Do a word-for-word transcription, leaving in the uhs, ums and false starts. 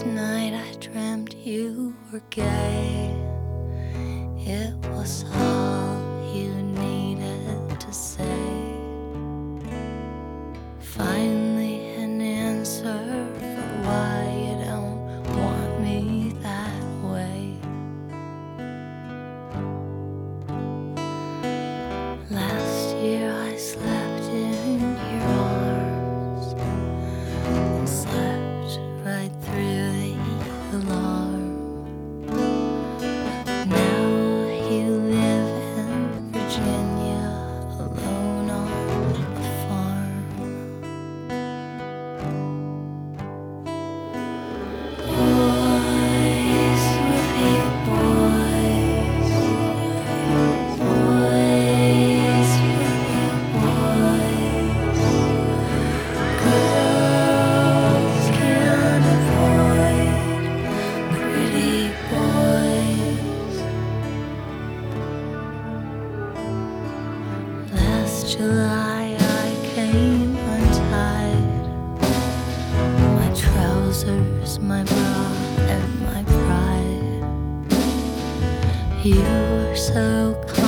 Last night I dreamt you were gay. It was all you needed to say. Finally an answer for why you don't want me that way. Last year I slept in your arms and slept right through the alarm. Now you live in Virginia, alone on a farm. Boys will be boys. Boys will be boys. Girls can't avoid pretty boys. Last July I came untied. My trousers, my bra, and my pride. You were so kind.